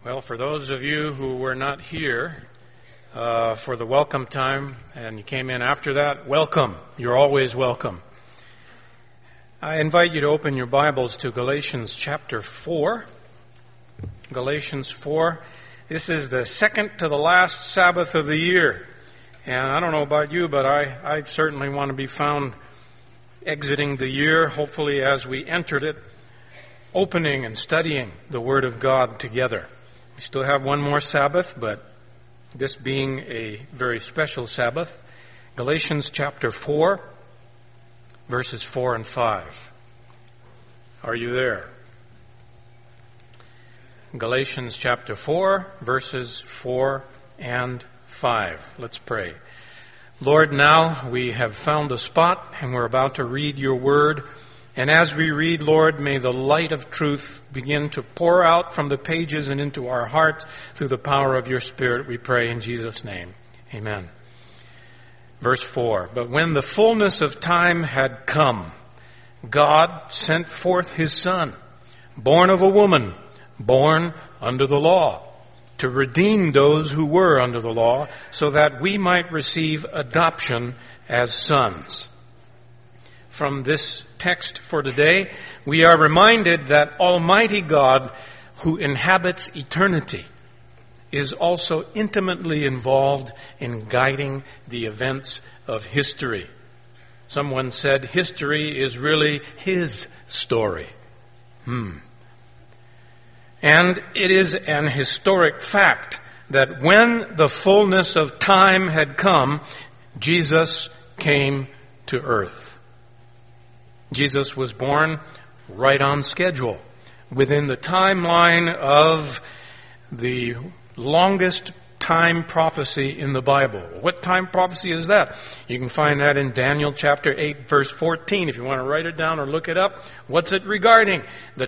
Well, for those of you who were not here for the welcome time and you came in after that, welcome. You're always welcome. I invite you to open your Bibles to Galatians chapter 4. Galatians 4. This is the second to the last Sabbath of the year. And I don't know about you, but I certainly want to be found exiting the year, hopefully as we entered it, opening and studying the Word of God together. We still have one more Sabbath, but this being a very special Sabbath, Galatians chapter 4, verses 4 and 5. Are you there? Galatians chapter 4, verses 4 and 5. Let's pray. Lord, now we have found a spot and we're about to read your word. And as we read, Lord, may the light of truth begin to pour out from the pages and into our hearts through the power of your Spirit, we pray in Jesus' name. Amen. Verse 4, but when the fullness of time had come, God sent forth his Son, born of a woman, born under the law, to redeem those who were under the law, so that we might receive adoption as sons. From this text for today, we are reminded that Almighty God, who inhabits eternity, is also intimately involved in guiding the events of history. Someone said history is really his story. And it is an historic fact that when the fullness of time had come, Jesus came to earth. Jesus was born right on schedule, within the timeline of the longest time prophecy in the Bible. What time prophecy is that? You can find that in Daniel chapter 8, verse 14. If you want to write it down or look it up, what's it regarding? The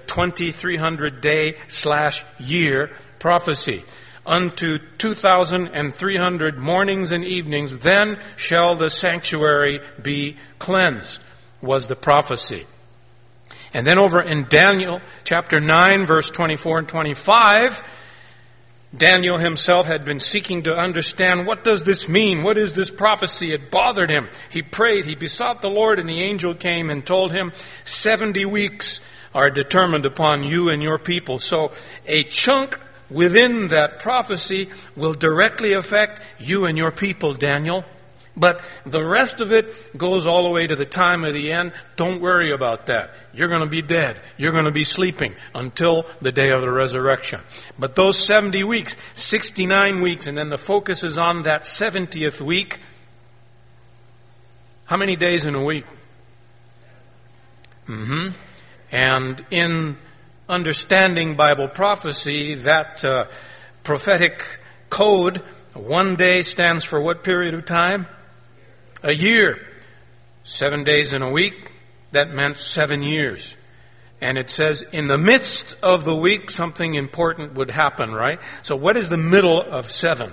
2300-day/year prophecy. Unto 2,300 mornings and evenings, then shall the sanctuary be cleansed, was the prophecy. And then over in Daniel chapter 9, verse 24 and 25, Daniel himself had been seeking to understand, what does this mean? What is this prophecy? It bothered him. He prayed, he besought the Lord, and the angel came and told him, 70 weeks are determined upon you and your people. So a chunk within that prophecy will directly affect you and your people, Daniel. But the rest of it goes all the way to the time of the end. Don't worry about that. You're going to be dead. You're going to be sleeping until the day of the resurrection. But those 70 weeks, 69 weeks, and then the focus is on that 70th week. How many days in a week? And in understanding Bible prophecy, that prophetic code, one day stands for what period of time? A year. 7 days in a week, that meant 7 years. And it says in the midst of the week something important would happen, right? So what is the middle of 7?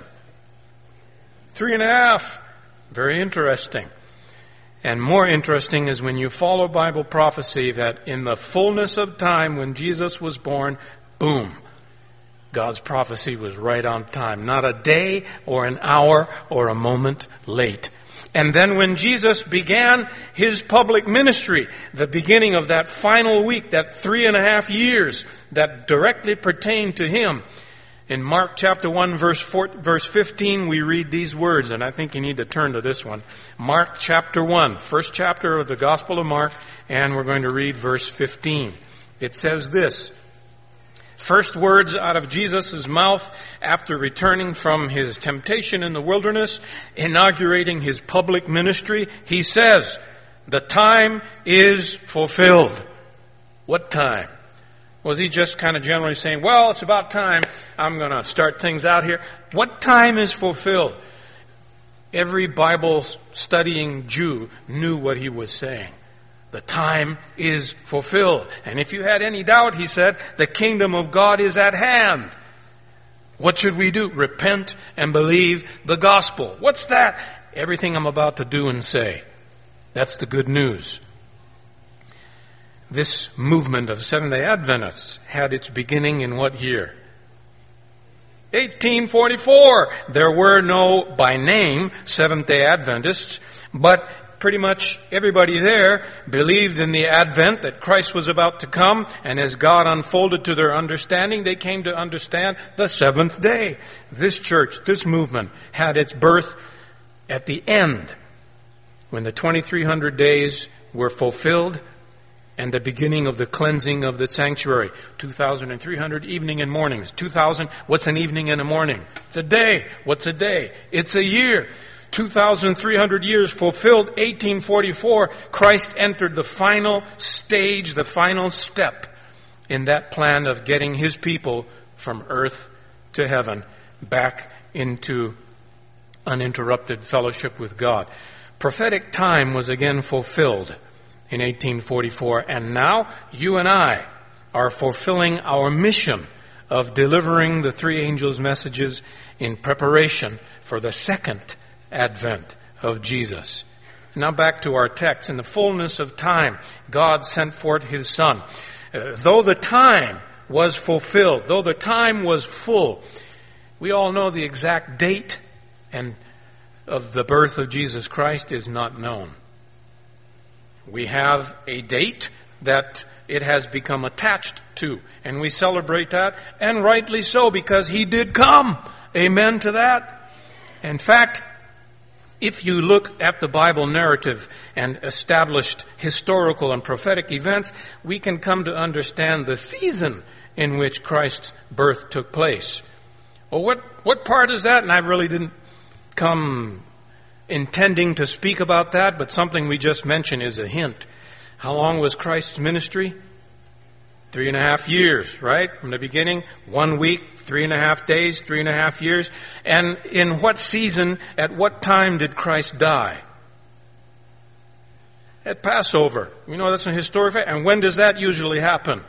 3.5. Very interesting. And more interesting is when you follow Bible prophecy that in the fullness of time when Jesus was born, boom, God's prophecy was right on time. Not a day or an hour or a moment late. And then when Jesus began his public ministry, the beginning of that final week, that 3.5 years that directly pertained to him, in Mark chapter 1, verse 15, we read these words, and I think you need to turn to this one. Mark chapter 1, first chapter of the Gospel of Mark, and we're going to read verse 15. It says this, first words out of Jesus' mouth after returning from his temptation in the wilderness, inaugurating his public ministry, he says, the time is fulfilled. What time? Was he just kind of generally saying, well, it's about time, I'm going to start things out here? What time is fulfilled? Every Bible studying Jew knew what he was saying. The time is fulfilled. And if you had any doubt, he said, the kingdom of God is at hand. What should we do? Repent and believe the gospel. What's that? Everything I'm about to do and say. That's the good news. This movement of Seventh-day Adventists had its beginning in what year? 1844. There were no, by name, Seventh-day Adventists, but pretty much everybody there believed in the Advent, that Christ was about to come, and as God unfolded to their understanding, they came to understand the seventh day. This church, this movement, had its birth at the end, when the 2300 days were fulfilled, and the beginning of the cleansing of the sanctuary. 2,300 evening and mornings. 2,000, what's an evening and a morning? It's a day. What's a day? It's a year. 2,300 years fulfilled, 1844, Christ entered the final stage, the final step in that plan of getting His people from earth to heaven, back into uninterrupted fellowship with God. Prophetic time was again fulfilled in 1844, and now you and I are fulfilling our mission of delivering the three angels' messages in preparation for the second advent of Jesus. Now back to our text. In the fullness of time, God sent forth His Son. Though the time was fulfilled, though the time was full, we all know the exact date and of the birth of Jesus Christ is not known. We have a date that it has become attached to, and we celebrate that, and rightly so, because He did come. Amen to that. In fact, if you look at the Bible narrative and established historical and prophetic events, we can come to understand the season in which Christ's birth took place. Well, what part is that? And I really didn't come intending to speak about that, but something we just mentioned is a hint. How long was Christ's ministry? 3.5 years, right? From the beginning, 1 week, 3.5 days, 3.5 years. And in what season, at what time did Christ die? At Passover. You know, that's a historic fact. And when does that usually happen?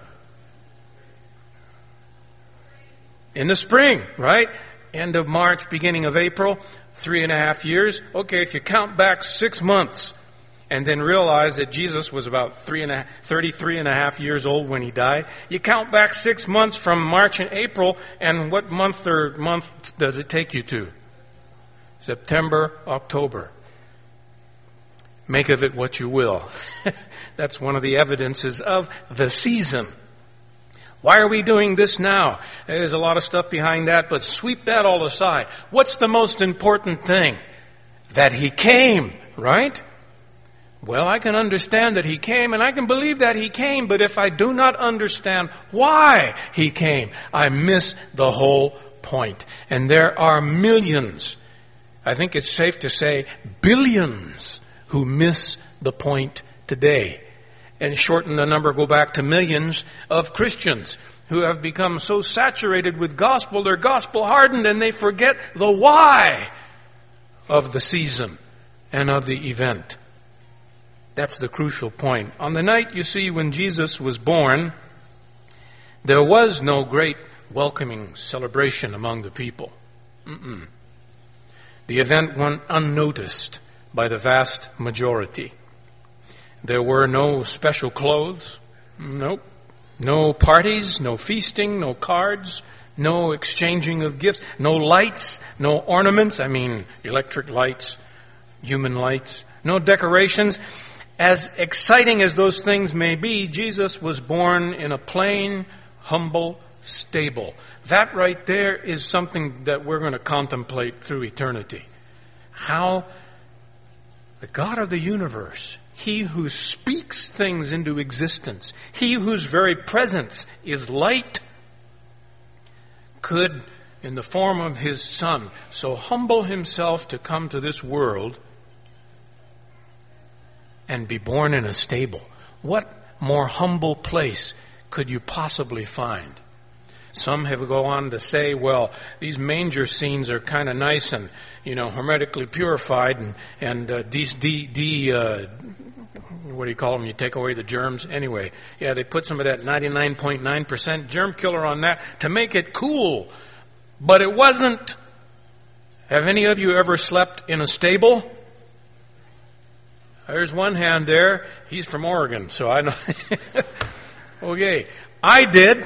In the spring, right? End of March, beginning of April, 3.5 years. Okay, if you count back 6 months and then realize that Jesus was about 33.5 years old when He died, you count back 6 months from March and April, and what month does it take you to? September, October. Make of it what you will. That's one of the evidences of the season. Why are we doing this now? There's a lot of stuff behind that, but sweep that all aside. What's the most important thing? That He came, right? Well, I can understand that He came, and I can believe that He came, but if I do not understand why He came, I miss the whole point. And there are millions, I think it's safe to say billions, who miss the point today. And shorten the number, go back to millions of Christians who have become so saturated with gospel, they're gospel hardened, and they forget the why of the season and of the event. That's the crucial point. On the night, you see, when Jesus was born, there was no great welcoming celebration among the people. The event went unnoticed by the vast majority. There were no special clothes. Nope. No parties, no feasting, no cards, no exchanging of gifts, no lights, no ornaments. I mean, electric lights, human lights, no decorations. As exciting as those things may be, Jesus was born in a plain, humble stable. That right there is something that we're going to contemplate through eternity. How the God of the universe, He who speaks things into existence, He whose very presence is light, could, in the form of His Son, so humble Himself to come to this world and be born in a stable. What more humble place could you possibly find? Some have go on to say, well, these manger scenes are kind of nice and, hermetically purified and what do you call them? You take away the germs. Anyway, yeah, they put some of that 99.9% germ killer on that to make it cool. But it wasn't. Have any of you ever slept in a stable? There's one hand there. He's from Oregon, so I know. Okay. I did.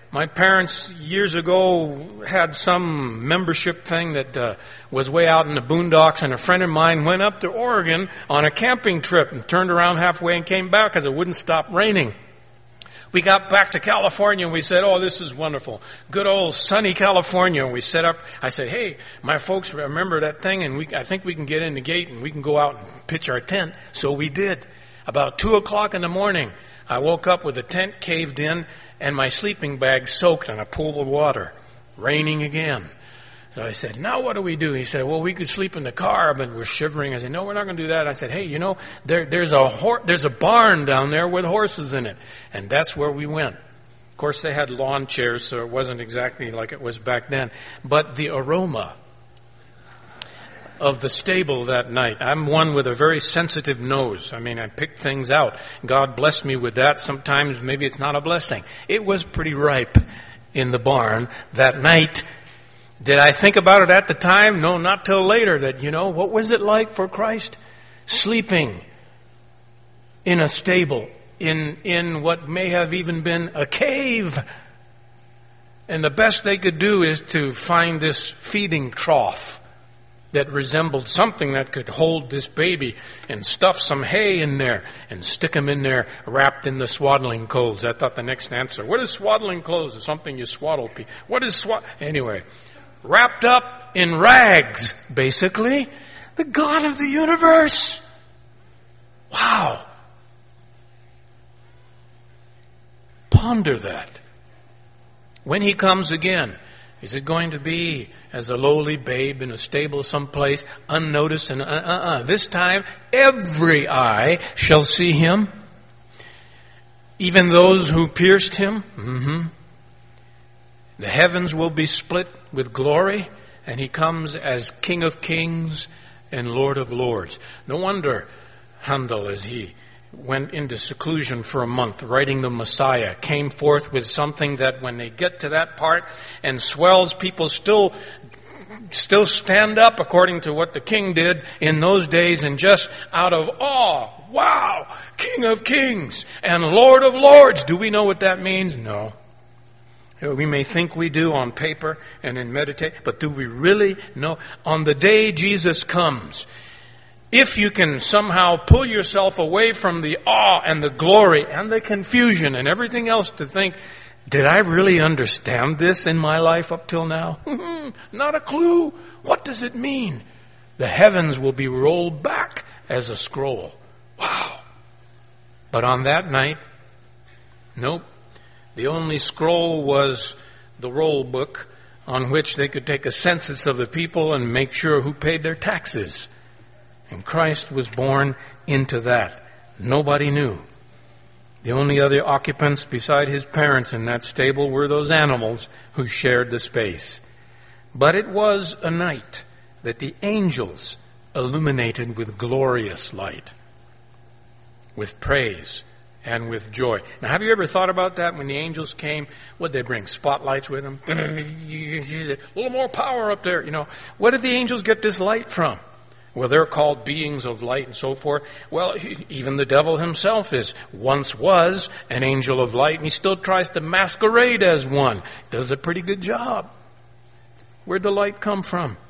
My parents years ago had some membership thing that was way out in the boondocks, and a friend of mine went up to Oregon on a camping trip and turned around halfway and came back because it wouldn't stop raining. We got back to California and we said, oh, this is wonderful. Good old sunny California. And we set up, I said, hey, my folks remember that thing, and I think we can get in the gate and we can go out and pitch our tent. So we did. About 2 o'clock in the morning, I woke up with the tent caved in and my sleeping bag soaked in a pool of water, raining again. So I said, now what do we do? He said, well, we could sleep in the car, but we're shivering. I said, no, we're not going to do that. I said, hey, you know, there's a barn down there with horses in it. And that's where we went. Of course, they had lawn chairs, so it wasn't exactly like it was back then. But the aroma of the stable that night. I'm one with a very sensitive nose. I mean, I pick things out. God blessed me with that. Sometimes maybe it's not a blessing. It was pretty ripe in the barn that night. Did I think about it at the time? No, not till later. That, you know, what was it like for Christ? Sleeping in a stable, in what may have even been a cave. And the best they could do is to find this feeding trough that resembled something that could hold this baby and stuff some hay in there and stick him in there wrapped in the swaddling clothes. I thought the next answer, what is swaddling clothes? It's something you swaddle people. What is Anyway, wrapped up in rags, basically. The God of the universe. Wow. Ponder that. When he comes again, is it going to be as a lowly babe in a stable someplace, unnoticed and This time, every eye shall see him, even those who pierced him. The heavens will be split with glory, and he comes as King of Kings and Lord of Lords. No wonder Handel, as he went into seclusion for a month, writing the Messiah, came forth with something that when they get to that part and swells, people still stand up according to what the king did in those days, and just out of awe, wow, King of Kings and Lord of Lords. Do we know what that means? No. We may think we do on paper and in meditate, but do we really know? On the day Jesus comes, if you can somehow pull yourself away from the awe and the glory and the confusion and everything else to think, did I really understand this in my life up till now? Not a clue. What does it mean? The heavens will be rolled back as a scroll. Wow. But on that night, nope. The only scroll was the roll book on which they could take a census of the people and make sure who paid their taxes. And Christ was born into that. Nobody knew. The only other occupants beside his parents in that stable were those animals who shared the space. But it was a night that the angels illuminated with glorious light, with praise and with joy. Now, have you ever thought about that when the angels came? What did they bring? Spotlights with them? A little more power up there, you know. Where did the angels get this light from? Well, they're called beings of light and so forth. Well, even the devil himself once was an angel of light, and he still tries to masquerade as one. Does a pretty good job. Where'd the light come from?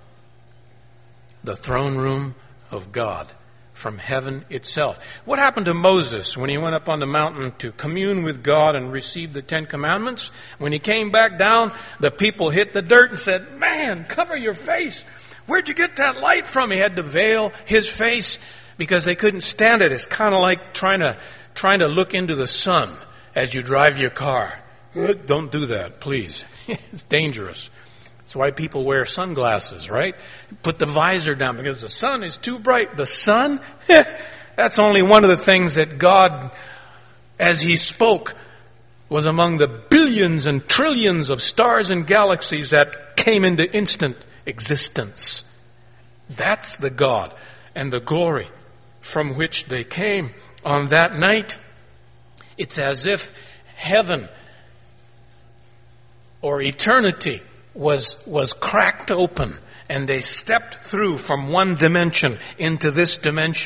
The throne room of God, from heaven itself. What happened to Moses when he went up on the mountain to commune with God and receive the 10 Commandments? When he came back down, the people hit the dirt and said, man, cover your face. Where'd you get that light from? He had to veil his face because they couldn't stand it. It's kind of like trying to look into the sun as you drive your car. Don't do that, please. It's dangerous. That's why people wear sunglasses, right? Put the visor down because the sun is too bright. The sun? That's only one of the things that God, as he spoke, was among the billions and trillions of stars and galaxies that came into instant existence. That's the God and the glory from which they came on that night. It's as if heaven or eternity was cracked open, and they stepped through from one dimension into this dimension.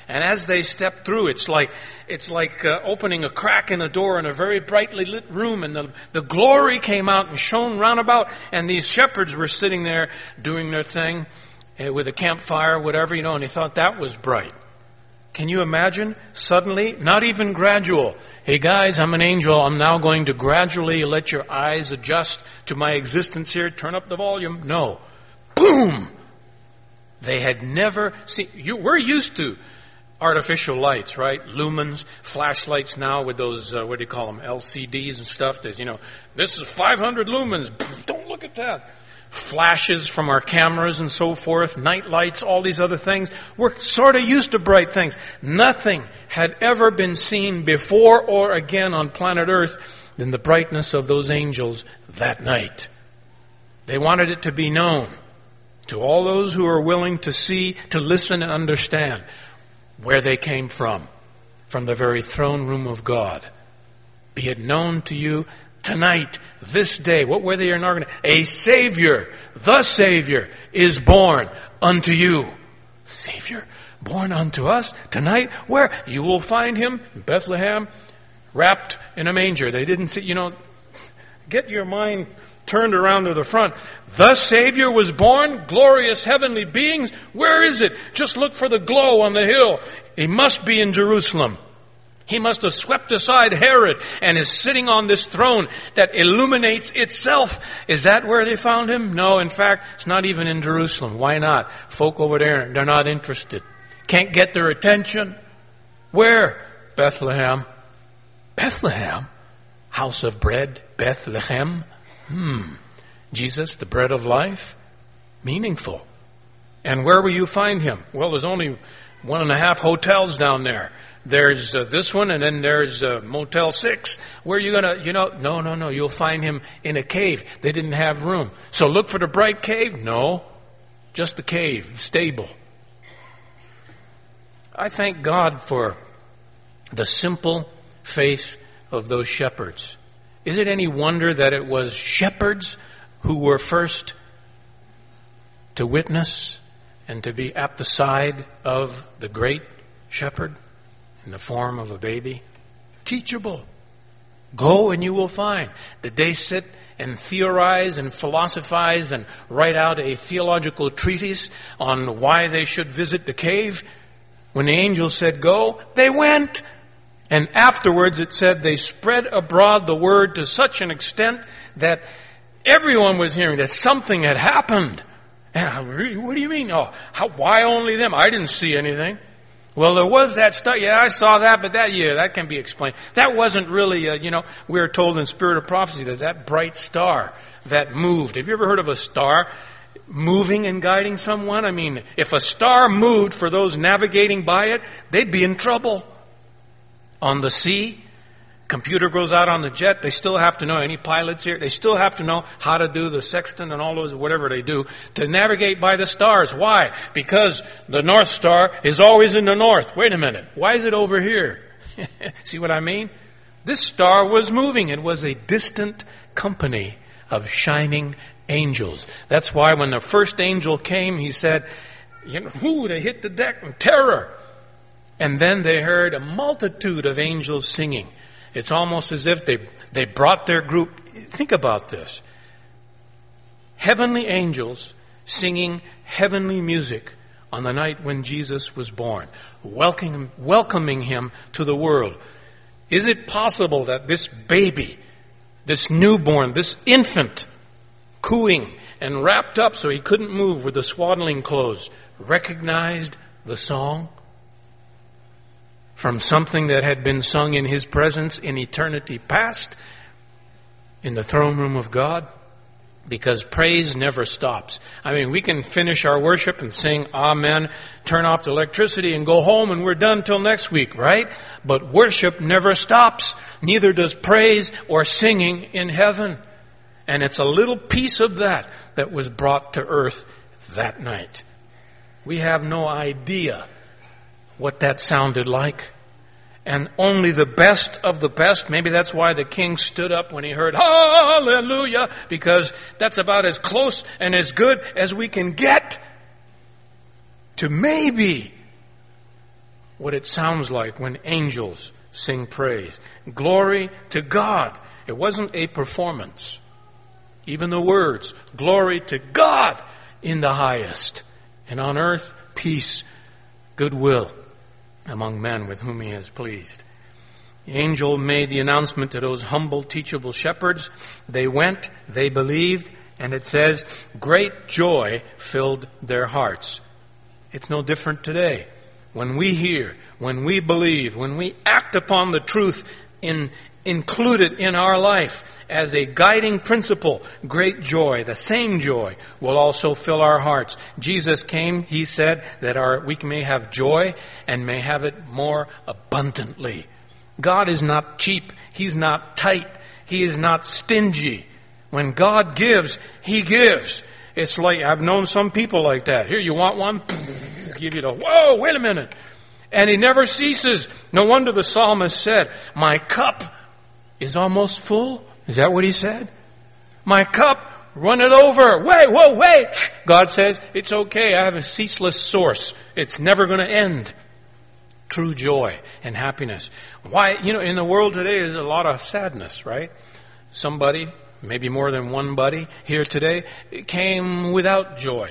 And as they stepped through, it's like opening a crack in a door in a very brightly lit room, and the glory came out and shone round about, and these shepherds were sitting there doing their thing with a campfire, whatever, and they thought that was bright. Can you imagine? Suddenly, not even gradual. Hey guys, I'm an angel. I'm now going to gradually let your eyes adjust to my existence here. Turn up the volume. No. Boom! They had never seen... We're used to artificial lights, right? Lumens, flashlights now with those, what do you call them, LCDs and stuff. There's, this is 500 lumens. Don't look at that. Flashes from our cameras and so forth, night lights, all these other things. We're sort of used to bright things. Nothing had ever been seen before or again on planet Earth than the brightness of those angels that night. They wanted it to be known to all those who are willing to see, to listen and understand where they came from the very throne room of God. Be it known to you tonight, this day. What were they inaugurating? A Savior, the Savior, is born unto you. Savior, born unto us tonight. Where? You will find him in Bethlehem, wrapped in a manger. They didn't see, get your mind turned around to the front. The Savior was born, glorious heavenly beings. Where is it? Just look for the glow on the hill. He must be in Jerusalem. He must have swept aside Herod and is sitting on this throne that illuminates itself. Is that where they found him? No, in fact, it's not even in Jerusalem. Why not? Folk over there, they're not interested. Can't get their attention. Where? Bethlehem. Bethlehem? House of bread, Bethlehem. Jesus, the bread of life? Meaningful. And where will you find him? Well, there's only 1.5 hotels down there. There's this one, and then there's Motel 6. Where are you going to, No. You'll find him in a cave. They didn't have room. So look for the bright cave? No. Just the cave, stable. I thank God for the simple faith of those shepherds. Is it any wonder that it was shepherds who were first to witness and to be at the side of the great shepherd in the form of a baby? Teachable. Go and you will find. Did they sit and theorize and philosophize and write out a theological treatise on why they should visit the cave? When the angel said go, they went. And afterwards it said they spread abroad the word to such an extent that everyone was hearing that something had happened. And what do you mean? Why only them? I didn't see anything. Well, there was that star. Yeah, I saw that, but that can be explained. That wasn't really, we are told in Spirit of Prophecy that bright star that moved. Have you ever heard of a star moving and guiding someone? I mean, if a star moved for those navigating by it, they'd be in trouble. On the sea, computer goes out on the jet, they still have to know, any pilots here, they still have to know how to do the sextant and all those, whatever they do, to navigate by the stars. Why? Because the North Star is always in the north. Wait a minute, why is it over here? See what I mean? This star was moving. It was a distant company of shining angels. That's why when the first angel came, he said, they hit the deck in terror. And then they heard a multitude of angels singing. It's almost as if they brought their group. Think about this. Heavenly angels singing heavenly music on the night when Jesus was born, welcoming him to the world. Is it possible that this baby, this newborn, this infant, cooing and wrapped up so he couldn't move with the swaddling clothes, recognized the song from something that had been sung in his presence in eternity past in the throne room of God? Because praise never stops. I mean, we can finish our worship and sing amen, turn off the electricity and go home and we're done till next week, right? But worship never stops. Neither does praise or singing in heaven. And it's a little piece of that was brought to earth that night. We have no idea what that sounded like. And only the best of the best, maybe that's why the king stood up when he heard hallelujah, because that's about as close and as good as we can get to maybe what it sounds like when angels sing praise. Glory to God. It wasn't a performance. Even the words, glory to God in the highest, and on earth peace, goodwill among men with whom he has pleased. The angel made the announcement to those humble, teachable shepherds. They went, they believed, and it says, great joy filled their hearts. It's no different today. When we hear, when we believe, when we act upon the truth included in our life as a guiding principle, great joy, the same joy, will also fill our hearts. Jesus came, he said, that we may have joy and may have it more abundantly. God is not cheap. He's not tight. He is not stingy. When God gives, he gives. It's like, I've known some people like that. Here, you want one? Give you the, whoa, wait a minute. And he never ceases. No wonder the psalmist said, my cup is almost full. Is that what he said? My cup runneth over. Wait. God says, it's okay. I have a ceaseless source. It's never going to end. True joy and happiness. Why, in the world today, there's a lot of sadness, right? Somebody, maybe more than one buddy here today, came without joy.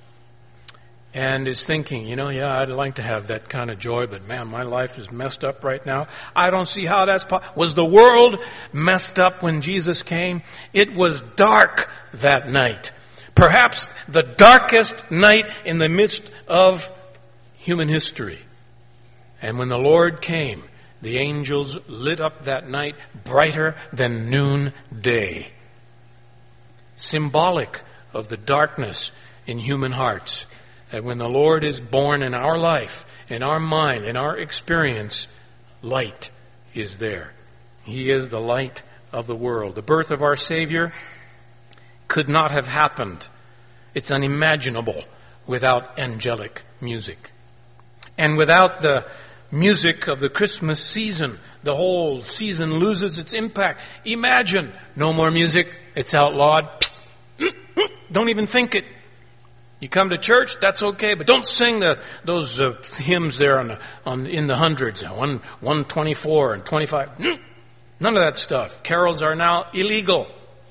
And is thinking, I'd like to have that kind of joy, but man, my life is messed up right now. I don't see how that's possible. Was the world messed up when Jesus came? It was dark that night. Perhaps the darkest night in the midst of human history. And when the Lord came, the angels lit up that night brighter than noonday. Symbolic of the darkness in human hearts. That when the Lord is born in our life, in our mind, in our experience, light is there. He is the light of the world. The birth of our Savior could not have happened. It's unimaginable without angelic music. And without the music of the Christmas season, the whole season loses its impact. Imagine, no more music, it's outlawed. Don't even think it. You come to church, that's okay, but don't sing those hymns there in the hundreds, 124 and 25. None of that stuff. Carols are now illegal.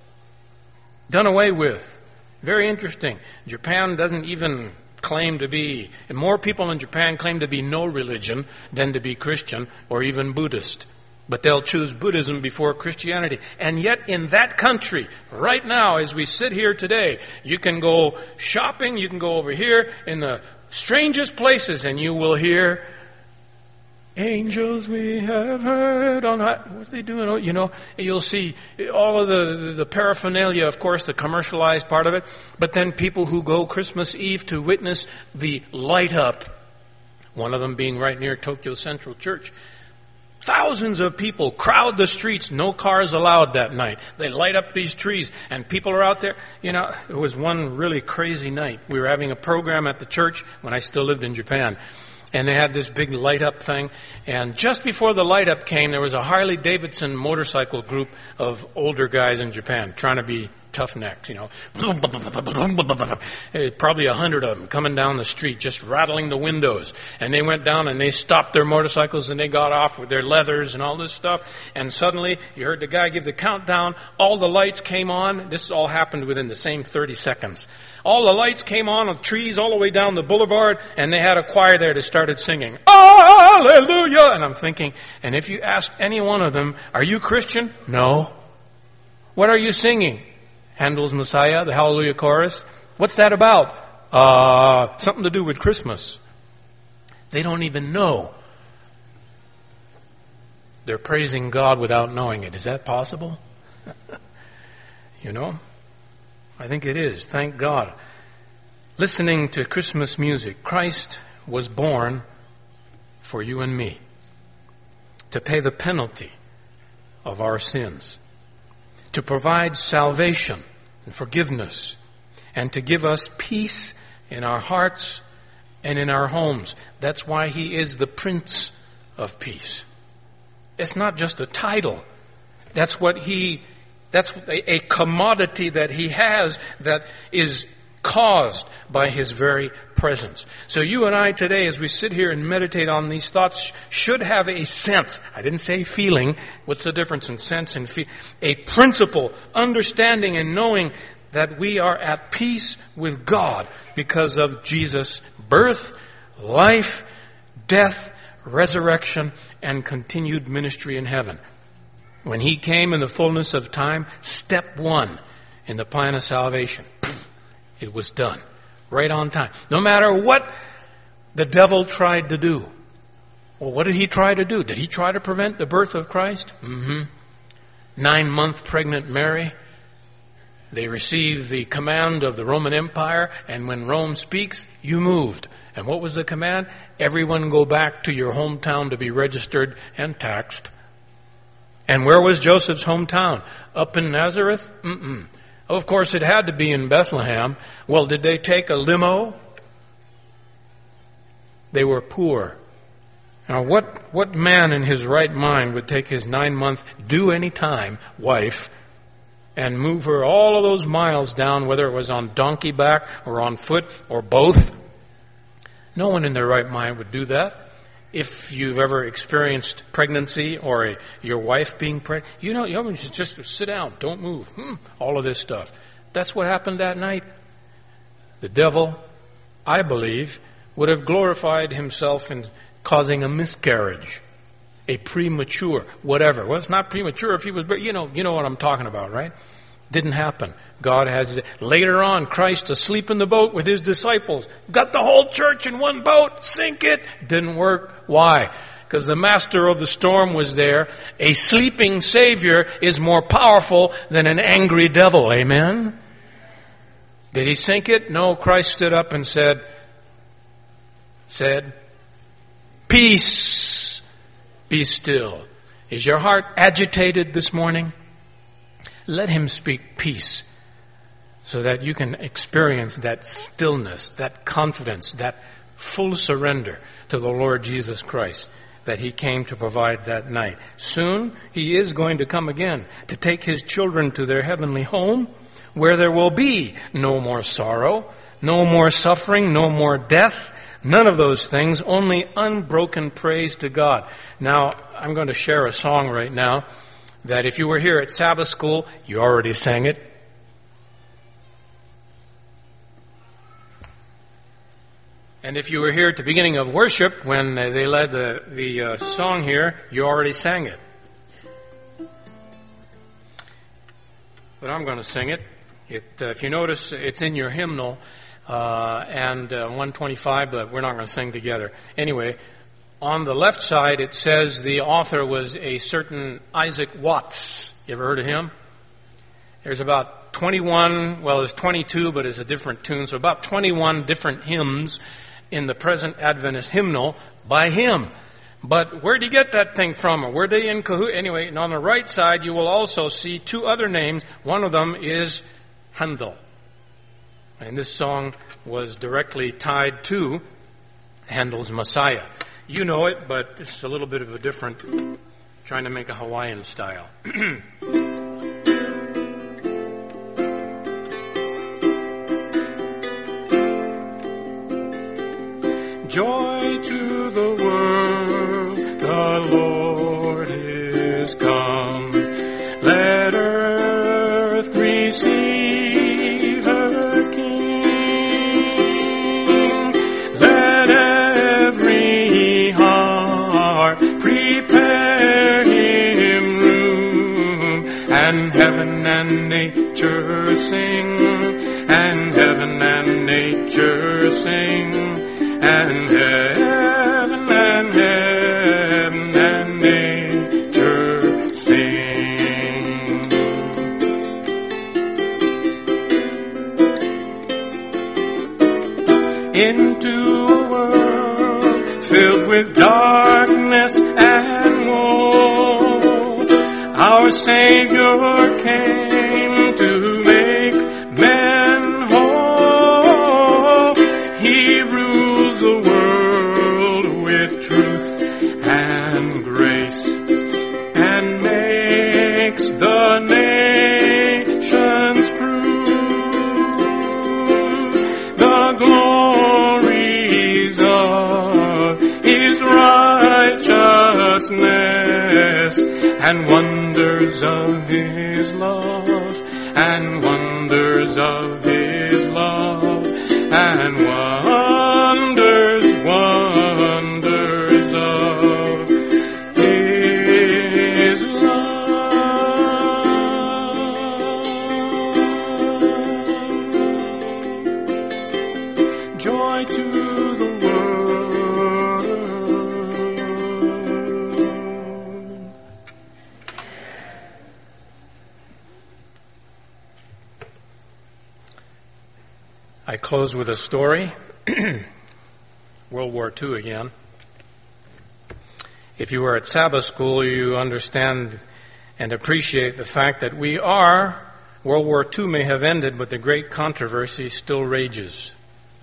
Done away with. Very interesting. Japan doesn't even claim to be, and more people in Japan claim to be no religion than to be Christian or even Buddhist. But they'll choose Buddhism before Christianity. And yet in that country, right now, as we sit here today, you can go shopping, you can go over here in the strangest places, and you will hear, angels we have heard on high. What are they doing? You'll see all of the paraphernalia, of course, the commercialized part of it. But then people who go Christmas Eve to witness the light up, one of them being right near Tokyo Central Church. Thousands of people crowd the streets, no cars allowed that night. They light up these trees, and people are out there. It was one really crazy night. We were having a program at the church when I still lived in Japan, and they had this big light up thing. And just before the light up came, there was a Harley Davidson motorcycle group of older guys in Japan trying to be tough necks, probably 100 of them coming down the street, just rattling the windows. And they went down and they stopped their motorcycles and they got off with their leathers and all this stuff. And suddenly you heard the guy give the countdown. All the lights came on. This all happened within the same 30 seconds. All the lights came on of trees all the way down the boulevard, and they had a choir there that started singing, Hallelujah! And I'm thinking, and if you ask any one of them, are you Christian? No. What are you singing? Handel's Messiah, the Hallelujah Chorus. What's that about? Something to do with Christmas. They don't even know. They're praising God without knowing it. Is that possible? I think it is. Thank God. Listening to Christmas music, Christ was born for you and me to pay the penalty of our sins, to provide salvation and forgiveness, and to give us peace in our hearts and in our homes. That's why he is the Prince of Peace. It's not just a title. That's a commodity that he has that is caused by his very presence. So you and I today, as we sit here and meditate on these thoughts, should have a sense. I didn't say feeling. What's the difference in sense and feel? A principle, understanding and knowing that we are at peace with God because of Jesus' birth, life, death, resurrection, and continued ministry in heaven. When he came in the fullness of time, step one in the plan of salvation, it was done. Right on time. No matter what the devil tried to do. Well, what did he try to do? Did he try to prevent the birth of Christ? 9-month pregnant Mary. They received the command of the Roman Empire, and when Rome speaks, you moved. And what was the command? Everyone go back to your hometown to be registered and taxed. And where was Joseph's hometown? Up in Nazareth? Of course, it had to be in Bethlehem. Well, did they take a limo? They were poor. Now, what man in his right mind would take his 9-month, due any time, wife and move her all of those miles down, whether it was on donkey back or on foot or both? No one in their right mind would do that. If you've ever experienced pregnancy or your wife being pregnant, you just sit down, don't move, all of this stuff. That's what happened that night. The devil, I believe, would have glorified himself in causing a miscarriage, a premature, whatever. Well, it's not premature if he was, you know what I'm talking about, right? Didn't happen. God has, later on, Christ asleep in the boat with his disciples. Got the whole church in one boat, sink it. Didn't work. Why? Because the master of the storm was there. A sleeping Savior is more powerful than an angry devil. Amen? Did he sink it? No, Christ stood up and said, peace, be still. Is your heart agitated this morning? Let him speak peace so that you can experience that stillness, that confidence, that full surrender to the Lord Jesus Christ that he came to provide that night. Soon he is going to come again to take his children to their heavenly home where there will be no more sorrow, no more suffering, no more death, none of those things, only unbroken praise to God. Now, I'm going to share a song right now that if you were here at Sabbath school, you already sang it. And if you were here at the beginning of worship, when they led the song here, you already sang it. But I'm going to sing it. If you notice, it's in your hymnal, and 125, but we're not going to sing together. Anyway, on the left side, it says the author was a certain Isaac Watts. You ever heard of him? There's about 21, well, there's 22, but it's a different tune, so about 21 different hymns in the present Adventist hymnal by him. But where did he get that thing from? Or were they in cahoots? Anyway, and on the right side, you will also see two other names. One of them is Handel. And this song was directly tied to Handel's Messiah. You know it, but it's a little bit of a different, trying to make a Hawaiian style. Joy to the world, the Lord is come. Let earth receive her King. Let every heart prepare him room. And heaven and nature sing. And heaven and nature sing. And heaven and nature sing. Into a world filled with darkness and woe, our Savior came to make men whole. He rules the world with truth and grace, and makes the nations prove the glory marvelousness, and wonders of His love, and wonders of His love, and wonders, wonders of His love. Joy to the world. I close with a story. World War II again. If you were at Sabbath school, you understand and appreciate the fact that World War II may have ended, but the great controversy still rages.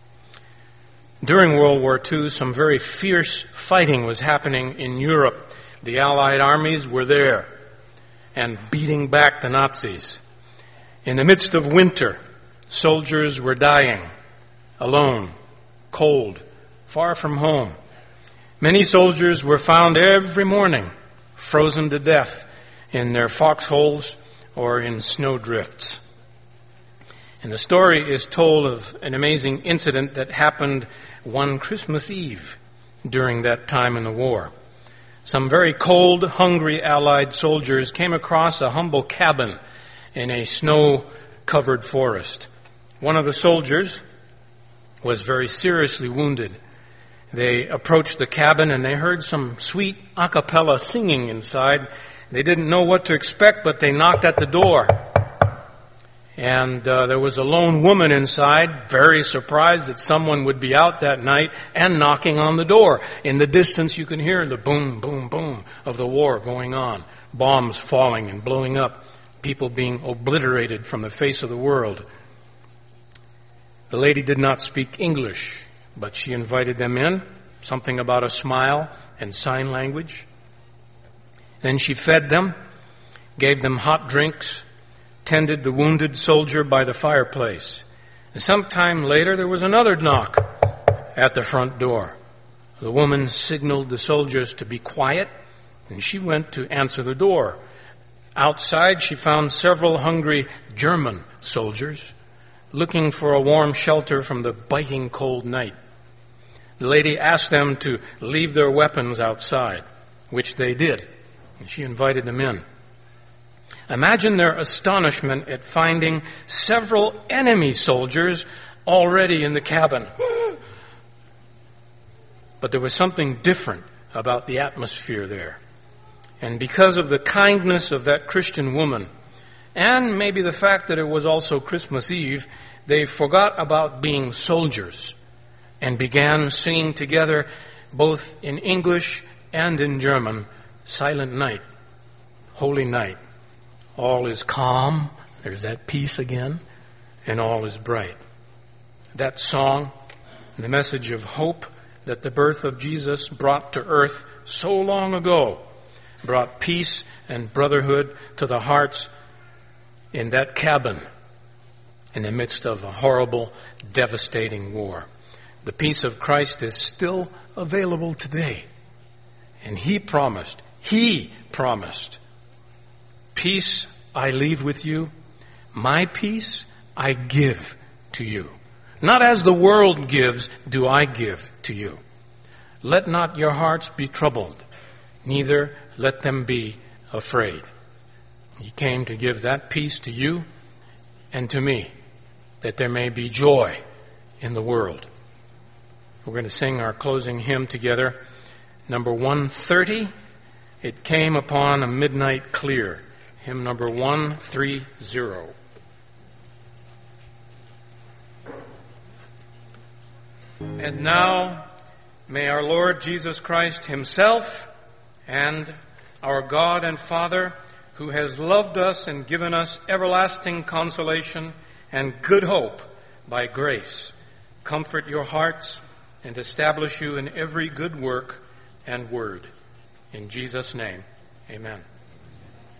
During World War II, some very fierce fighting was happening in Europe. The Allied armies were there and beating back the Nazis. In the midst of winter, soldiers were dying, alone, cold, far from home. Many soldiers were found every morning, frozen to death in their foxholes or in snowdrifts. And the story is told of an amazing incident that happened one Christmas Eve during that time in the war. Some very cold, hungry Allied soldiers came across a humble cabin in a snow-covered forest. One of the soldiers was very seriously wounded. They approached the cabin and they heard some sweet a cappella singing inside. They didn't know what to expect, but they knocked at the door. And there was a lone woman inside, very surprised that someone would be out that night and knocking on the door. In the distance you can hear the boom, boom, boom of the war going on. Bombs falling and blowing up. People being obliterated from the face of the world. The lady did not speak English, but she invited them in, something about a smile and sign language. Then she fed them, gave them hot drinks, tended the wounded soldier by the fireplace. And sometime later there was another knock at the front door. The woman signaled the soldiers to be quiet, and she went to answer the door. Outside she found several hungry German soldiers looking for a warm shelter from the biting cold night. The lady asked them to leave their weapons outside, which they did, and she invited them in. Imagine their astonishment at finding several enemy soldiers already in the cabin. But there was something different about the atmosphere there. And because of the kindness of that Christian woman, and maybe the fact that it was also Christmas Eve, they forgot about being soldiers and began singing together, both in English and in German, Silent Night, Holy Night. All is calm, there's that peace again, and all is bright. That song, the message of hope that the birth of Jesus brought to earth so long ago, brought peace and brotherhood to the hearts in that cabin in the midst of a horrible, devastating war. The peace of Christ is still available today. And He promised, peace I leave with you, my peace I give to you. Not as the world gives, do I give to you. Let not your hearts be troubled, neither let them be afraid. He came to give that peace to you and to me, that there may be joy in the world. We're going to sing our closing hymn together. Number 130, It Came Upon a Midnight Clear. Hymn number 130. And now, may our Lord Jesus Christ Himself and our God and Father, who has loved us and given us everlasting consolation and good hope by grace, comfort your hearts and establish you in every good work and word. In Jesus' name, amen.